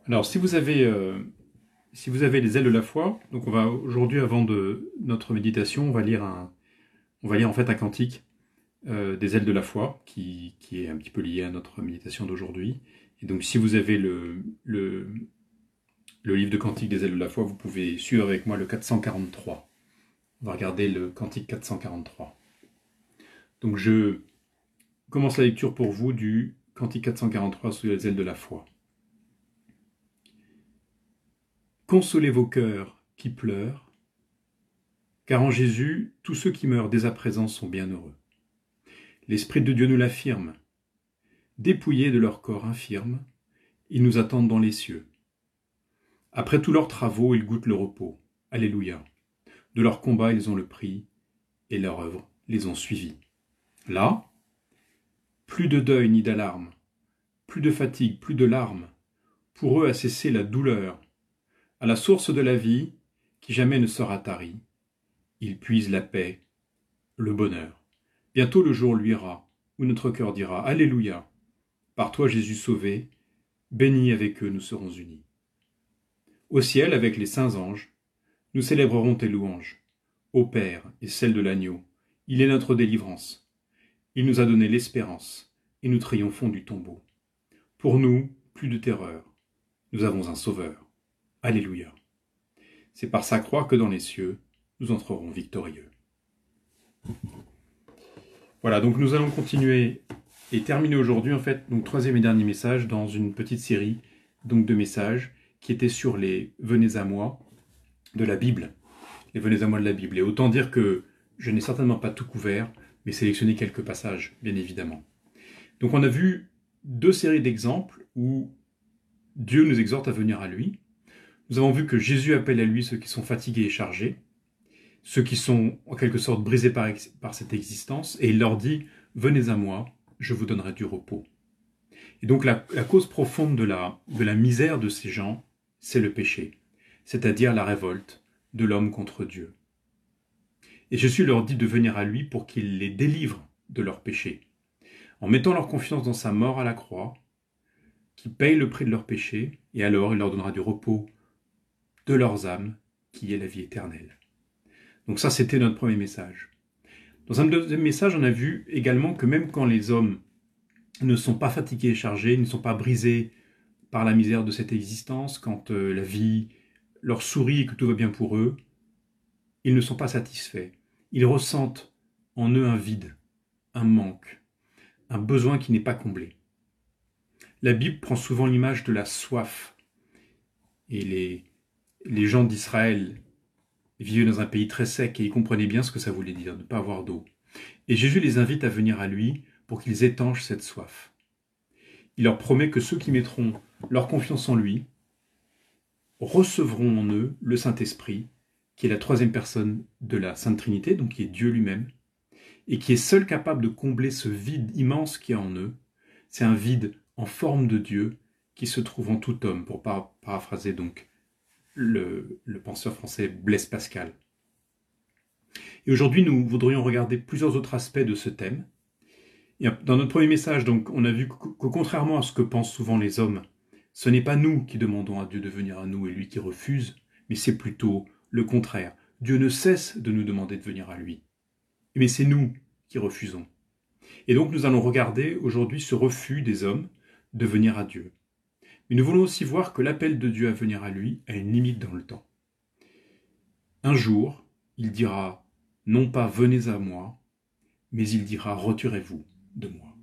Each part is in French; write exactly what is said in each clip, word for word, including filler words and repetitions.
Alors, si vous avez, euh, si vous avez les ailes de la foi, donc on va aujourd'hui, avant de notre méditation, on va lire un, on va lire en fait un cantique euh, des ailes de la foi, qui, qui est un petit peu lié à notre méditation d'aujourd'hui. Et donc, si vous avez le, le, le livre de cantique des ailes de la foi, vous pouvez suivre avec moi le quatre cent quarante-trois. On va regarder le cantique quatre cent quarante-trois. Donc, je commence la lecture pour vous du cantique quatre cent quarante-trois sous les ailes de la foi. Consolez vos cœurs qui pleurent, car en Jésus, tous ceux qui meurent dès à présent sont bienheureux. L'Esprit de Dieu nous l'affirme. Dépouillés de leur corps infirme, ils nous attendent dans les cieux. Après tous leurs travaux, ils goûtent le repos. Alléluia. De leur combat, ils ont le prix, et leur œuvre les ont suivis. Là, plus de deuil ni d'alarme, plus de fatigue, plus de larmes. Pour eux a cessé la douleur. À la source de la vie, qui jamais ne sera tarie, ils puisent la paix, le bonheur. Bientôt le jour luira, où notre cœur dira « Alléluia ». Par toi Jésus sauvé, béni avec eux nous serons unis. Au ciel, avec les saints anges, nous célébrerons tes louanges. Ô Père et celle de l'agneau, il est notre délivrance. Il nous a donné l'espérance, et nous triomphons du tombeau. Pour nous, plus de terreur. Nous avons un sauveur. Alléluia. C'est par sa croix que dans les cieux, nous entrerons victorieux. Voilà, donc nous allons continuer et terminer aujourd'hui, en fait, donc troisième et dernier message dans une petite série donc de messages qui étaient sur les « Venez à moi » de la Bible. Les « Venez à moi » de la Bible. Et autant dire que je n'ai certainement pas tout couvert, mais sélectionné quelques passages, bien évidemment. Donc on a vu deux séries d'exemples où Dieu nous exhorte à venir à lui. Nous avons vu que Jésus appelle à lui ceux qui sont fatigués et chargés, ceux qui sont en quelque sorte brisés par, par cette existence, et il leur dit « Venez à moi, je vous donnerai du repos ». Et donc la, la cause profonde de la, de la misère de ces gens, c'est le péché, c'est-à-dire la révolte de l'homme contre Dieu. Et Jésus leur dit de venir à lui pour qu'il les délivre de leur péché, en mettant leur confiance dans sa mort à la croix, qui paye le prix de leur péché, et alors il leur donnera du repos de leurs âmes, qui est la vie éternelle. Donc ça, c'était notre premier message. Dans un deuxième message, on a vu également que même quand les hommes ne sont pas fatigués et chargés, ne sont pas brisés par la misère de cette existence, quand euh, la vie leur sourit et que tout va bien pour eux, ils ne sont pas satisfaits. Ils ressentent en eux un vide, un manque, un besoin qui n'est pas comblé. La Bible prend souvent l'image de la soif. Et les, les gens d'Israël vivaient dans un pays très sec et ils comprenaient bien ce que ça voulait dire, de ne pas avoir d'eau. Et Jésus les invite à venir à lui pour qu'ils étanchent cette soif. Il leur promet que ceux qui mettront leur confiance en lui recevront en eux le Saint-Esprit, qui est la troisième personne de la Sainte Trinité, donc qui est Dieu lui-même, et qui est seul capable de combler ce vide immense qu'il y a en eux. C'est un vide en forme de Dieu qui se trouve en tout homme, pour paraphraser donc le, le penseur français Blaise Pascal. Et aujourd'hui, nous voudrions regarder plusieurs autres aspects de ce thème. Et dans notre premier message, donc, on a vu que, que contrairement à ce que pensent souvent les hommes, ce n'est pas nous qui demandons à Dieu de venir à nous et lui qui refuse, mais c'est plutôt le contraire. Dieu ne cesse de nous demander de venir à lui. Mais c'est nous qui refusons. Et donc nous allons regarder aujourd'hui ce refus des hommes de venir à Dieu. Mais nous voulons aussi voir que l'appel de Dieu à venir à lui a une limite dans le temps. Un jour, il dira non pas venez à moi, mais il dira retirez-vous de moi.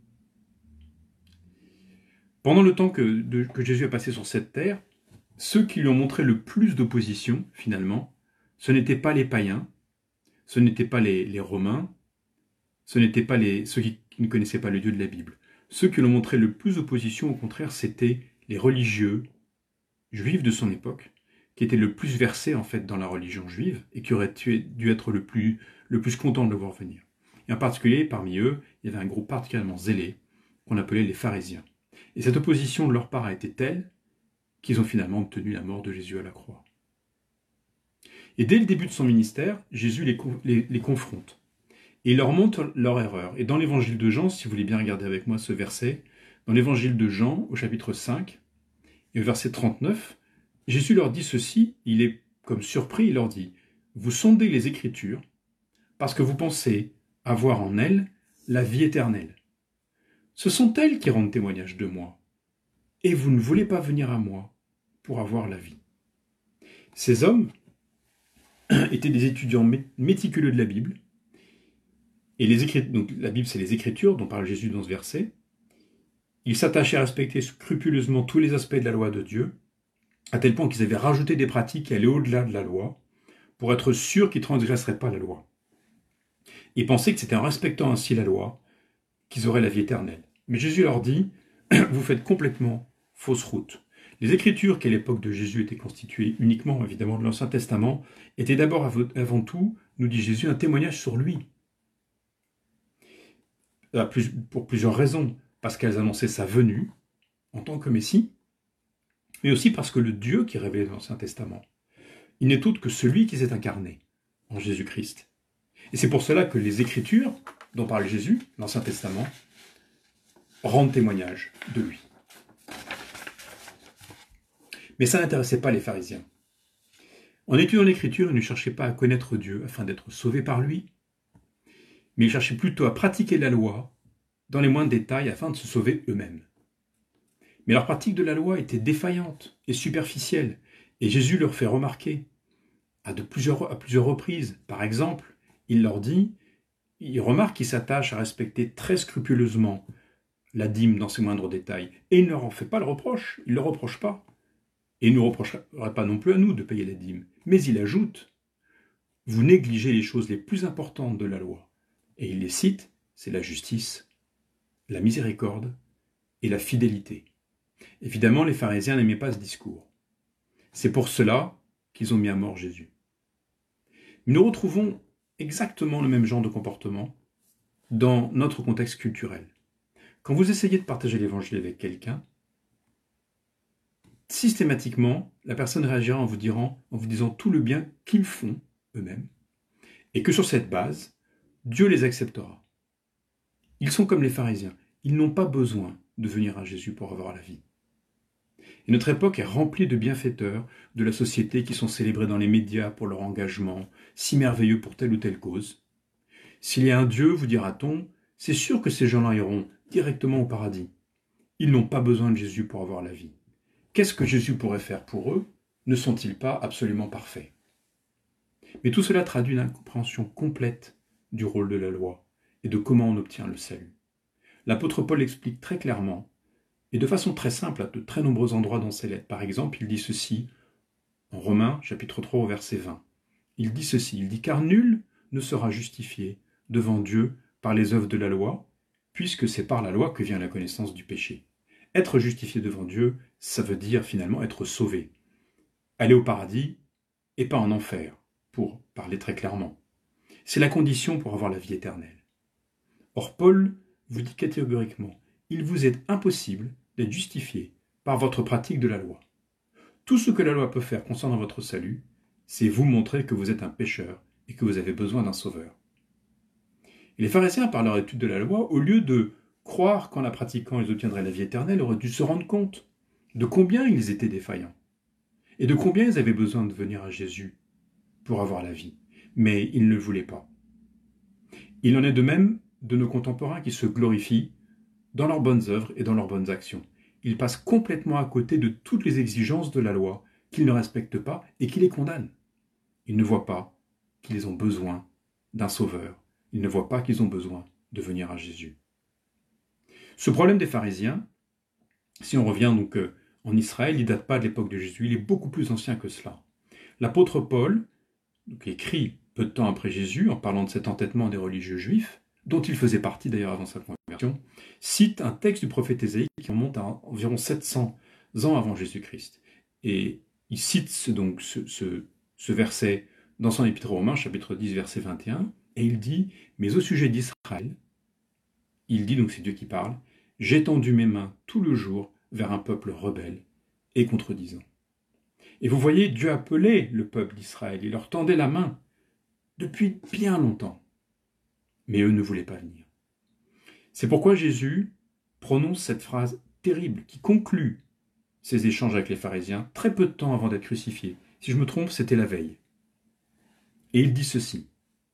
Pendant le temps que, de, que Jésus a passé sur cette terre, ceux qui lui ont montré le plus d'opposition, finalement, ce n'étaient pas les païens, ce n'étaient pas les, les Romains, ce n'étaient pas les, ceux qui, qui ne connaissaient pas le Dieu de la Bible. Ceux qui lui ont montré le plus d'opposition, au contraire, c'était les religieux juifs de son époque, qui étaient le plus versés en fait dans la religion juive et qui auraient dû être le plus, le plus contents de le voir venir. Et en particulier, parmi eux, il y avait un groupe particulièrement zélé qu'on appelait les pharisiens. Et cette opposition de leur part a été telle qu'ils ont finalement obtenu la mort de Jésus à la croix. Et dès le début de son ministère, Jésus les, les, les confronte. Et il leur montre leur erreur. Et dans l'évangile de Jean, si vous voulez bien regarder avec moi ce verset, dans l'évangile de Jean, au chapitre cinq, Et au verset trente-neuf, Jésus leur dit ceci, il est comme surpris, il leur dit « Vous sondez les Écritures parce que vous pensez avoir en elles la vie éternelle. Ce sont elles qui rendent témoignage de moi, et vous ne voulez pas venir à moi pour avoir la vie. » Ces hommes étaient des étudiants méticuleux de la Bible, et les écritures, donc la Bible c'est les Écritures dont parle Jésus dans ce verset. Ils s'attachaient à respecter scrupuleusement tous les aspects de la loi de Dieu, à tel point qu'ils avaient rajouté des pratiques qui allaient au-delà de la loi, pour être sûrs qu'ils ne transgresseraient pas la loi. Ils pensaient que c'était en respectant ainsi la loi qu'ils auraient la vie éternelle. Mais Jésus leur dit, vous faites complètement fausse route. Les Écritures qui à l'époque de Jésus étaient constituées uniquement évidemment de l'Ancien Testament, étaient d'abord avant tout, nous dit Jésus, un témoignage sur lui. Pour plusieurs raisons. Parce qu'elles annonçaient sa venue en tant que Messie, mais aussi parce que le Dieu qui est révélé dans l'Ancien Testament, il n'est autre que celui qui s'est incarné en Jésus-Christ. Et c'est pour cela que les Écritures, dont parle Jésus, l'Ancien Testament, rendent témoignage de lui. Mais ça n'intéressait pas les pharisiens. En étudiant l'Écriture, ils ne cherchaient pas à connaître Dieu afin d'être sauvés par lui, mais ils cherchaient plutôt à pratiquer la loi dans les moindres détails afin de se sauver eux-mêmes. Mais leur pratique de la loi était défaillante et superficielle, et Jésus leur fait remarquer à, de plusieurs, à plusieurs reprises. Par exemple, il leur dit, il remarque qu'ils s'attachent à respecter très scrupuleusement la dîme dans ses moindres détails, et il ne leur en fait pas le reproche, il ne le reproche pas. Et il ne nous reprocherait pas non plus à nous de payer la dîme. Mais il ajoute, vous négligez les choses les plus importantes de la loi. Et il les cite, c'est la justice, la miséricorde et la fidélité. Évidemment, les pharisiens n'aimaient pas ce discours. C'est pour cela qu'ils ont mis à mort Jésus. Mais nous retrouvons exactement le même genre de comportement dans notre contexte culturel. Quand vous essayez de partager l'évangile avec quelqu'un, systématiquement, la personne réagira en vous disant, en vous disant tout le bien qu'ils font eux-mêmes, et que sur cette base, Dieu les acceptera. Ils sont comme les pharisiens. Ils n'ont pas besoin de venir à Jésus pour avoir la vie. Et notre époque est remplie de bienfaiteurs de la société qui sont célébrés dans les médias pour leur engagement, si merveilleux pour telle ou telle cause. S'il y a un Dieu, vous dira-t-on, c'est sûr que ces gens-là iront directement au paradis. Ils n'ont pas besoin de Jésus pour avoir la vie. Qu'est-ce que Jésus pourrait faire pour eux? Ne sont-ils pas absolument parfaits? Mais tout cela traduit une incompréhension complète du rôle de la loi et de comment on obtient le salut. L'apôtre Paul explique très clairement, et de façon très simple à de très nombreux endroits dans ses lettres. Par exemple, il dit ceci, en Romains, chapitre trois, au verset vingt. Il dit ceci, il dit « Car nul ne sera justifié devant Dieu par les œuvres de la loi, puisque c'est par la loi que vient la connaissance du péché. » Être justifié devant Dieu, ça veut dire finalement être sauvé. Aller au paradis et pas en enfer, pour parler très clairement. C'est la condition pour avoir la vie éternelle. Or, Paul vous dit catégoriquement, il vous est impossible d'être justifié par votre pratique de la loi. Tout ce que la loi peut faire concernant votre salut, c'est vous montrer que vous êtes un pécheur et que vous avez besoin d'un sauveur. Et les pharisiens, par leur étude de la loi, au lieu de croire qu'en la pratiquant ils obtiendraient la vie éternelle, auraient dû se rendre compte de combien ils étaient défaillants et de combien ils avaient besoin de venir à Jésus pour avoir la vie. Mais ils ne le voulaient pas. Il en est de même de nos contemporains qui se glorifient dans leurs bonnes œuvres et dans leurs bonnes actions. Ils passent complètement à côté de toutes les exigences de la loi qu'ils ne respectent pas et qui les condamnent. Ils ne voient pas qu'ils ont besoin d'un sauveur. Ils ne voient pas qu'ils ont besoin de venir à Jésus. Ce problème des pharisiens, si on revient donc en Israël, il ne date pas de l'époque de Jésus, il est beaucoup plus ancien que cela. L'apôtre Paul, donc, écrit peu de temps après Jésus, en parlant de cet entêtement des religieux juifs, dont il faisait partie d'ailleurs avant sa conversion, cite un texte du prophète Ésaïe qui remonte à environ sept cents ans avant Jésus-Christ. Et il cite ce, donc ce, ce, ce verset dans son épître aux Romains, chapitre dix, verset vingt et un, et il dit « Mais au sujet d'Israël, il dit, donc c'est Dieu qui parle, « J'ai tendu mes mains tout le jour vers un peuple rebelle et contredisant. » Et vous voyez, Dieu appelait le peuple d'Israël, il leur tendait la main depuis bien longtemps. Mais eux ne voulaient pas venir. C'est pourquoi Jésus prononce cette phrase terrible qui conclut ses échanges avec les pharisiens, très peu de temps avant d'être crucifié. Si je me trompe, c'était la veille. Et il dit ceci.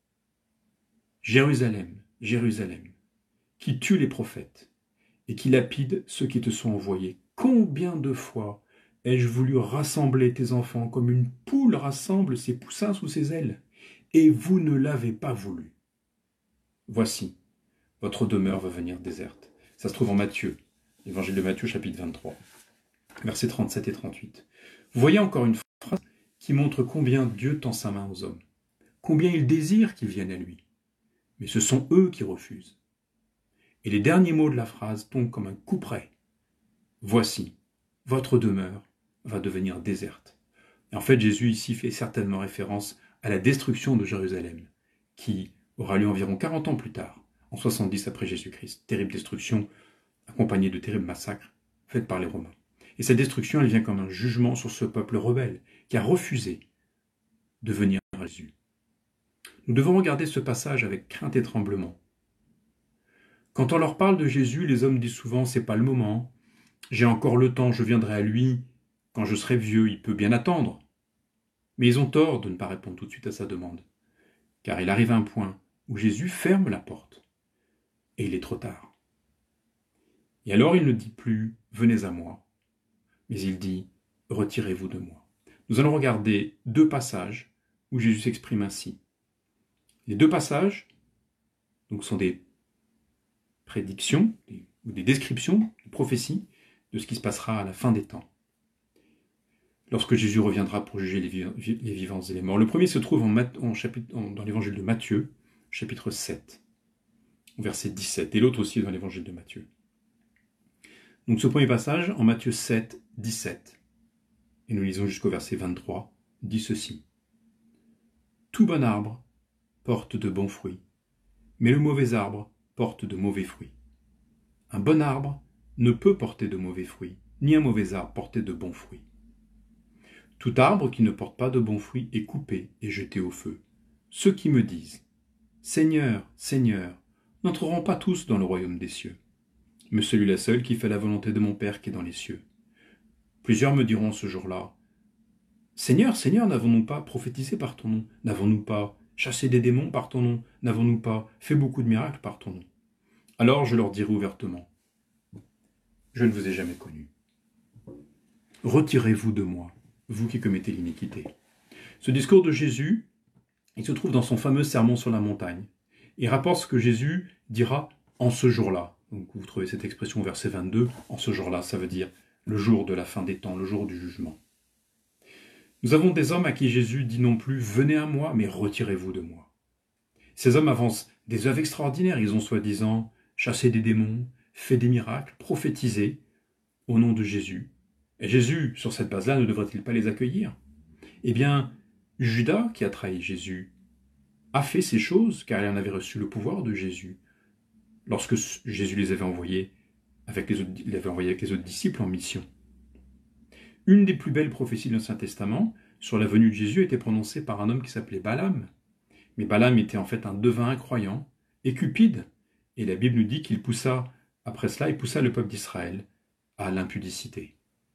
« Jérusalem, Jérusalem, qui tue les prophètes et qui lapide ceux qui te sont envoyés. Combien de fois ai-je voulu rassembler tes enfants comme une poule rassemble ses poussins sous ses ailes, et vous ne l'avez pas voulu. Voici, votre demeure va venir déserte. » Ça se trouve en Matthieu, l'évangile de Matthieu, chapitre vingt-trois, versets trente-sept et trente-huit. Vous voyez encore une phrase qui montre combien Dieu tend sa main aux hommes, combien il désire qu'ils viennent à lui. Mais ce sont eux qui refusent. Et les derniers mots de la phrase tombent comme un couperet. Voici, votre demeure va devenir déserte. Et en fait, Jésus ici fait certainement référence à la destruction de Jérusalem, qui aura lieu environ quarante ans plus tard, en soixante-dix après Jésus-Christ. Terrible destruction, accompagnée de terribles massacres faits par les Romains. Et cette destruction, elle vient comme un jugement sur ce peuple rebelle, qui a refusé de venir à Jésus. Nous devons regarder ce passage avec crainte et tremblement. Quand on leur parle de Jésus, les hommes disent souvent « c'est pas le moment, j'ai encore le temps, je viendrai à lui, quand je serai vieux, il peut bien attendre ». Mais ils ont tort de ne pas répondre tout de suite à sa demande, car il arrive un point où Jésus ferme la porte, et il est trop tard. Et alors il ne dit plus « venez à moi », mais il dit « retirez-vous de moi ». Nous allons regarder deux passages où Jésus s'exprime ainsi. Les deux passages donc, sont des prédictions ou des descriptions, des prophéties de ce qui se passera à la fin des temps, lorsque Jésus reviendra pour juger les vivants et les morts. Le premier se trouve en, en chapitre, en, dans l'évangile de Matthieu, chapitre sept, verset dix-sept, et l'autre aussi dans l'évangile de Matthieu. Donc ce premier passage, en Matthieu sept, dix-sept, et nous lisons jusqu'au verset vingt-trois, dit ceci. « Tout bon arbre porte de bons fruits, mais le mauvais arbre porte de mauvais fruits. Un bon arbre ne peut porter de mauvais fruits, ni un mauvais arbre porter de bons fruits. Tout arbre qui ne porte pas de bons fruits est coupé et jeté au feu. Ceux qui me disent « Seigneur, Seigneur », n'entreront pas tous dans le royaume des cieux, mais celui-là seul qui fait la volonté de mon Père qui est dans les cieux. Plusieurs me diront ce jour-là « Seigneur, Seigneur, n'avons-nous pas prophétisé par ton nom? N'avons-nous pas chassé des démons par ton nom? N'avons-nous pas fait beaucoup de miracles par ton nom ?» Alors je leur dirai ouvertement « Je ne vous ai jamais connu. Retirez-vous de moi, vous qui commettez l'iniquité. » Ce discours de Jésus, il se trouve dans son fameux sermon sur la montagne. Il rapporte ce que Jésus dira en ce jour-là. Donc vous trouvez cette expression au verset vingt-deux, en ce jour-là, ça veut dire le jour de la fin des temps, le jour du jugement. Nous avons des hommes à qui Jésus dit non plus « venez à moi, mais retirez-vous de moi ». Ces hommes avancent des œuvres extraordinaires, ils ont soi-disant chassé des démons, fait des miracles, prophétisé au nom de Jésus. Et Jésus, sur cette base-là, ne devrait-il pas les accueillir? Eh bien, Judas, qui a trahi Jésus, a fait ces choses car il en avait reçu le pouvoir de Jésus. Lorsque Jésus les avait envoyés avec les autres, il avait envoyé avec les autres disciples en mission. Une des plus belles prophéties de l'Ancien Testament sur la venue de Jésus a été prononcée par un homme qui s'appelait Balaam. Mais Balaam était en fait un devin incroyant et cupide. Et la Bible nous dit qu'il poussa, après cela, il poussa le peuple d'Israël à l'impudicité.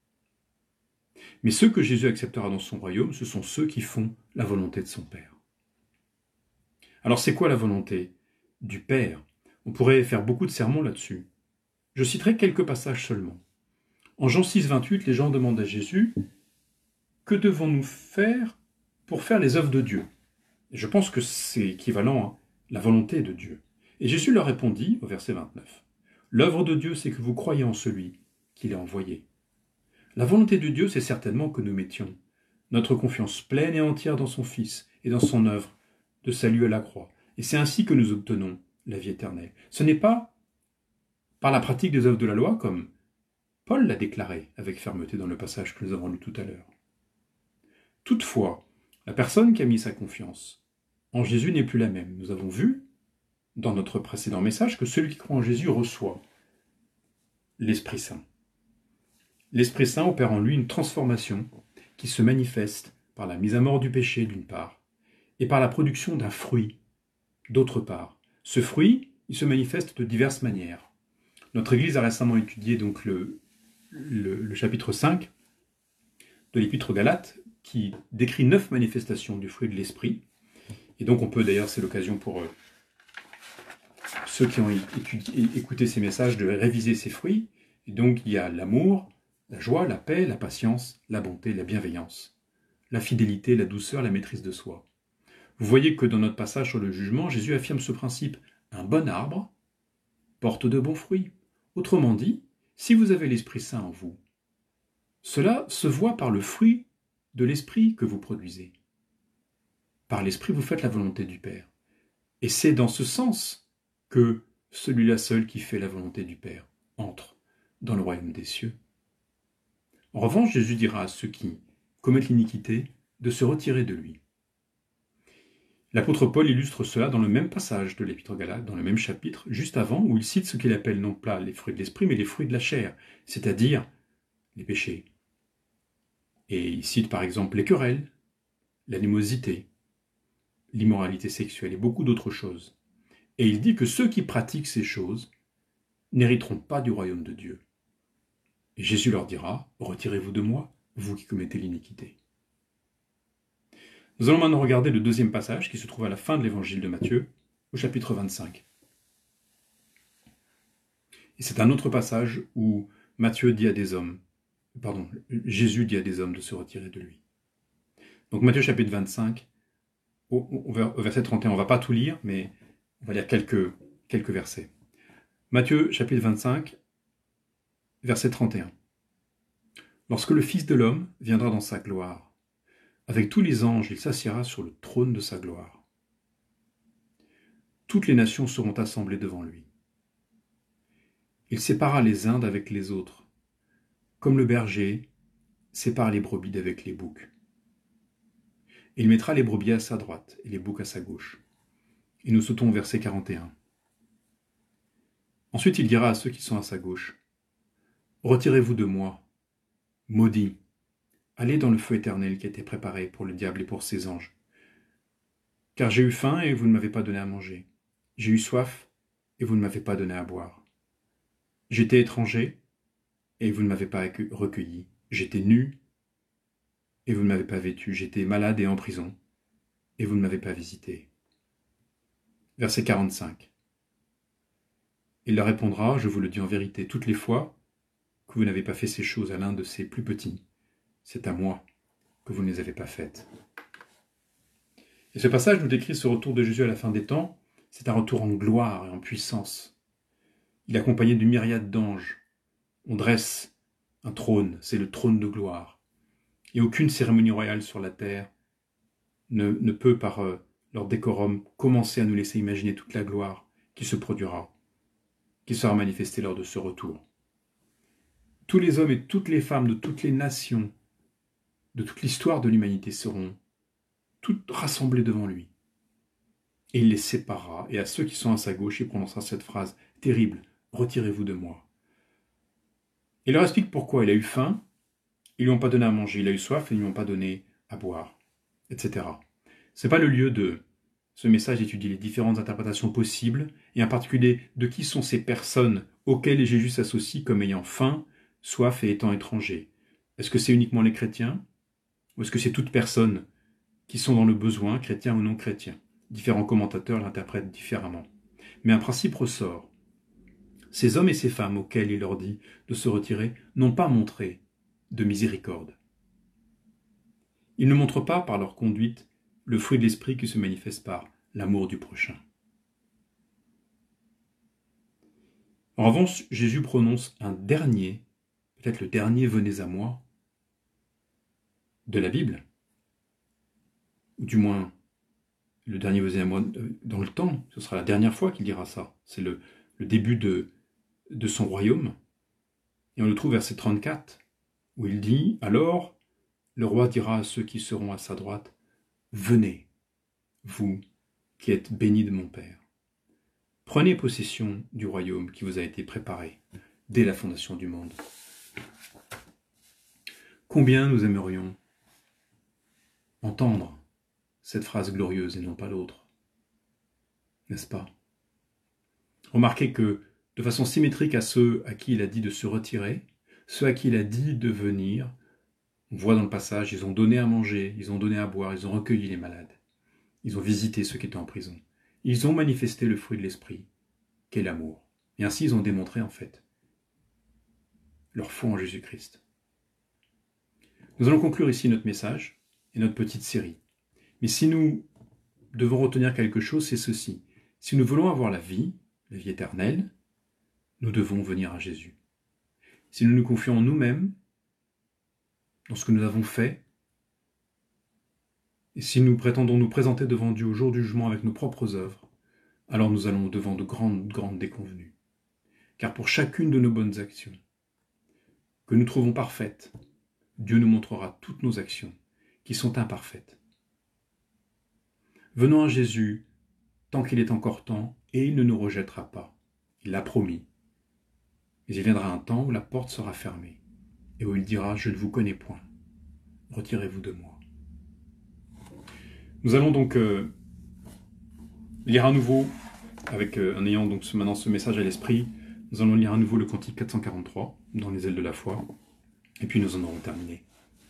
Mais ceux que Jésus acceptera dans son royaume, ce sont ceux qui font la volonté de son Père. Alors c'est quoi la volonté du Père? On pourrait faire beaucoup de sermons là-dessus. Je citerai quelques passages seulement. En Jean six, vingt-huit, les gens demandent à Jésus « Que devons-nous faire pour faire les œuvres de Dieu ?» Et je pense que c'est équivalent à la volonté de Dieu. Et Jésus leur répondit au verset vingt-neuf « L'œuvre de Dieu, c'est que vous croyez en celui qui l'a envoyé. » La volonté de Dieu, c'est certainement que nous mettions notre confiance pleine et entière dans son Fils et dans son œuvre de salut à la croix. Et c'est ainsi que nous obtenons la vie éternelle. Ce n'est pas par la pratique des œuvres de la loi, comme Paul l'a déclaré avec fermeté dans le passage que nous avons lu tout à l'heure. Toutefois, la personne qui a mis sa confiance en Jésus n'est plus la même. Nous avons vu, dans notre précédent message, que celui qui croit en Jésus reçoit l'Esprit Saint. L'Esprit Saint opère en lui une transformation qui se manifeste par la mise à mort du péché, d'une part, et par la production d'un fruit, d'autre part. Ce fruit, il se manifeste de diverses manières. Notre Église a récemment étudié donc le, le, le chapitre cinq de l'Épître aux Galates, qui décrit neuf manifestations du fruit de l'Esprit. Et donc on peut, d'ailleurs, c'est l'occasion pour euh, ceux qui ont étudié, écouté ces messages de réviser ces fruits. Et donc il y a l'amour, la joie, la paix, la patience, la bonté, la bienveillance, la fidélité, la douceur, la maîtrise de soi. Vous voyez que dans notre passage sur le jugement, Jésus affirme ce principe. Un bon arbre porte de bons fruits. Autrement dit, si vous avez l'Esprit Saint en vous, cela se voit par le fruit de l'Esprit que vous produisez. Par l'Esprit, vous faites la volonté du Père. Et c'est dans ce sens que celui-là seul qui fait la volonté du Père entre dans le royaume des cieux. En revanche, Jésus dira à ceux qui commettent l'iniquité de se retirer de lui. L'apôtre Paul illustre cela dans le même passage de l'Épître aux Galates, dans le même chapitre, juste avant, où il cite ce qu'il appelle non pas les fruits de l'esprit, mais les fruits de la chair, c'est-à-dire les péchés. Et il cite par exemple les querelles, l'animosité, l'immoralité sexuelle et beaucoup d'autres choses. Et il dit que ceux qui pratiquent ces choses n'hériteront pas du royaume de Dieu. Et Jésus leur dira, « Retirez-vous de moi, vous qui commettez l'iniquité. » Nous allons maintenant regarder le deuxième passage qui se trouve à la fin de l'évangile de Matthieu, au chapitre vingt-cinq. Et c'est un autre passage où Matthieu dit à des hommes, pardon, Jésus dit à des hommes de se retirer de lui. Donc Matthieu chapitre vingt-cinq, au, au, au verset trente et un, on ne va pas tout lire, mais on va lire quelques, quelques versets. Matthieu chapitre vingt-cinq, verset trente et un. Lorsque le Fils de l'homme viendra dans sa gloire, avec tous les anges, il s'assiera sur le trône de sa gloire. Toutes les nations seront assemblées devant lui. Il sépara les uns d'avec les autres, comme le berger sépare les brebis d'avec les boucs. Il mettra les brebis à sa droite et les boucs à sa gauche. Et nous sautons au verset quarante et un. Ensuite il dira à ceux qui sont à sa gauche, « Retirez-vous de moi, maudits, allez dans le feu éternel qui a été préparé pour le diable et pour ses anges. Car j'ai eu faim et vous ne m'avez pas donné à manger. J'ai eu soif et vous ne m'avez pas donné à boire. J'étais étranger et vous ne m'avez pas recueilli. J'étais nu et vous ne m'avez pas vêtu. J'étais malade et en prison et vous ne m'avez pas visité. » Verset quarante-cinq. Il leur répondra, « Je vous le dis en vérité, toutes les fois que vous n'avez pas fait ces choses à l'un de ces plus petits, c'est à moi que vous ne les avez pas faites. » Et ce passage nous décrit ce retour de Jésus à la fin des temps. C'est un retour en gloire et en puissance. Il est accompagné d'une myriade d'anges. On dresse un trône, c'est le trône de gloire. Et aucune cérémonie royale sur la terre ne, ne peut, par euh, leur décorum, commencer à nous laisser imaginer toute la gloire qui se produira, qui sera manifestée lors de ce retour. Tous les hommes et toutes les femmes de toutes les nations, de toute l'histoire de l'humanité seront toutes rassemblées devant lui. Et il les séparera, et à ceux qui sont à sa gauche, il prononcera cette phrase terrible, « Retirez-vous de moi ». Il leur explique pourquoi il a eu faim, ils ne lui ont pas donné à manger, il a eu soif, et ils ne lui ont pas donné à boire, et cetera. Ce n'est pas le lieu de ce message d'étudier les différentes interprétations possibles, et en particulier de qui sont ces personnes auxquelles Jésus s'associe comme ayant faim, soif et étant étrangers. Est-ce que c'est uniquement les chrétiens, ou est-ce que c'est toute personne qui sont dans le besoin, chrétiens ou non chrétiens? Différents commentateurs l'interprètent différemment. Mais un principe ressort. Ces hommes et ces femmes auxquels il leur dit de se retirer n'ont pas montré de miséricorde. Ils ne montrent pas par leur conduite le fruit de l'esprit qui se manifeste par l'amour du prochain. En revanche, Jésus prononce un dernier, peut-être le dernier « venez à moi » de la Bible, ou du moins le dernier venez à moi dans le temps, ce sera la dernière fois qu'il dira ça. C'est le, le début de, de son royaume. Et on le trouve verset trente-quatre, où il dit « Alors, le roi dira à ceux qui seront à sa droite, « Venez, vous qui êtes bénis de mon Père. Prenez possession du royaume qui vous a été préparé dès la fondation du monde. » Combien nous aimerions entendre cette phrase glorieuse et non pas l'autre, n'est-ce pas? Remarquez que, de façon symétrique à ceux à qui il a dit de se retirer, ceux à qui il a dit de venir, on voit dans le passage, ils ont donné à manger, ils ont donné à boire, ils ont recueilli les malades, ils ont visité ceux qui étaient en prison, ils ont manifesté le fruit de l'esprit, qu'est l'amour. Et ainsi ils ont démontré en fait leur foi en Jésus-Christ. Nous allons conclure ici notre message et notre petite série. Mais si nous devons retenir quelque chose, c'est ceci. Si nous voulons avoir la vie, la vie éternelle, nous devons venir à Jésus. Si nous nous confions en nous-mêmes, dans ce que nous avons fait, et si nous prétendons nous présenter devant Dieu au jour du jugement avec nos propres œuvres, alors nous allons devant de grandes, grandes déconvenues. Car pour chacune de nos bonnes actions, que nous trouvons parfaites, Dieu nous montrera toutes nos actions qui sont imparfaites. Venons à Jésus tant qu'il est encore temps, et il ne nous rejettera pas. Il l'a promis. Mais il viendra un temps où la porte sera fermée, et où il dira « Je ne vous connais point. Retirez-vous de moi. » Nous allons donc euh, lire à nouveau, avec, euh, en ayant donc ce, maintenant ce message à l'esprit, nous allons lire à nouveau le cantique quatre cent quarante-trois, dans les ailes de la foi, et puis nous en aurons terminé.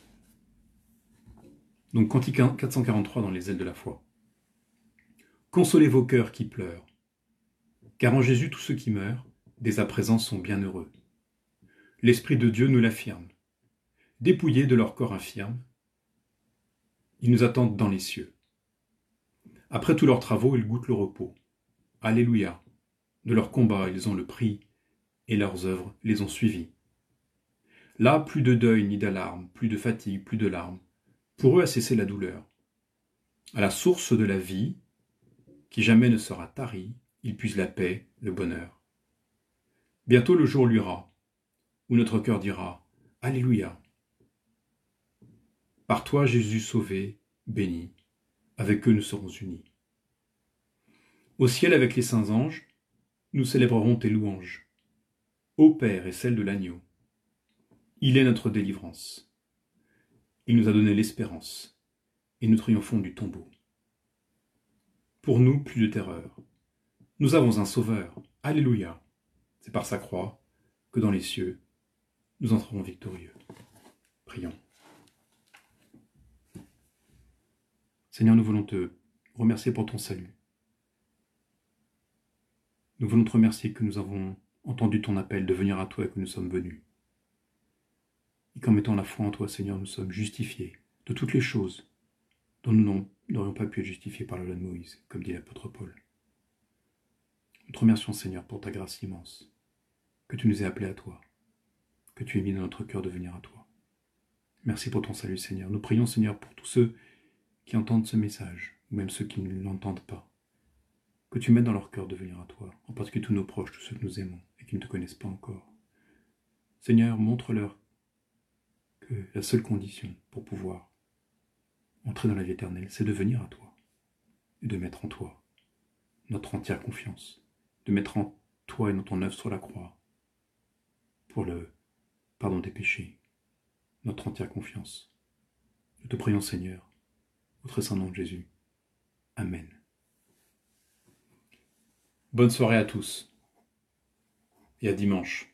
Donc cantique quatre cent quarante-trois dans les ailes de la foi. Consolez vos cœurs qui pleurent, car en Jésus tous ceux qui meurent, dès à présent sont bien heureux. L'Esprit de Dieu nous l'affirme. Dépouillés de leur corps infirme, ils nous attendent dans les cieux. Après tous leurs travaux, ils goûtent le repos. Alléluia. De leur combat, ils ont le prix, et leurs œuvres les ont suivis. Là, plus de deuil ni d'alarme, plus de fatigue, plus de larmes. Pour eux a cessé la douleur. À la source de la vie, qui jamais ne sera tarie, ils puisent la paix, le bonheur. Bientôt le jour luira, où notre cœur dira « Alléluia ». Par toi, Jésus sauvé, béni, avec eux nous serons unis. Au ciel avec les saints anges, nous célébrerons tes louanges. Ô Père et celle de l'agneau, il est notre délivrance. Il nous a donné l'espérance, et nous triomphons du tombeau. Pour nous, plus de terreur. Nous avons un Sauveur. Alléluia. C'est par sa croix que dans les cieux, nous entrerons victorieux. Prions. Seigneur, nous voulons te remercier pour ton salut. Nous voulons te remercier que nous avons entendu ton appel de venir à toi et que nous sommes venus. Et qu'en mettant la foi en toi, Seigneur, nous sommes justifiés de toutes les choses dont nous n'aurions pas pu être justifiés par la loi de Moïse, comme dit l'apôtre Paul. Nous te remercions, Seigneur, pour ta grâce immense, que tu nous aies appelés à toi, que tu aies mis dans notre cœur de venir à toi. Merci pour ton salut, Seigneur. Nous prions, Seigneur, pour tous ceux qui entendent ce message, ou même ceux qui ne l'entendent pas, que tu mettes dans leur cœur de venir à toi, en particulier tous nos proches, tous ceux que nous aimons et qui ne te connaissent pas encore. Seigneur, montre-leur que la seule condition pour pouvoir entrer dans la vie éternelle, c'est de venir à toi et de mettre en toi notre entière confiance, de mettre en toi et dans ton œuvre sur la croix pour le pardon des péchés, notre entière confiance. Nous te prions, Seigneur, au très saint nom de Jésus. Amen. Bonne soirée à tous et à dimanche.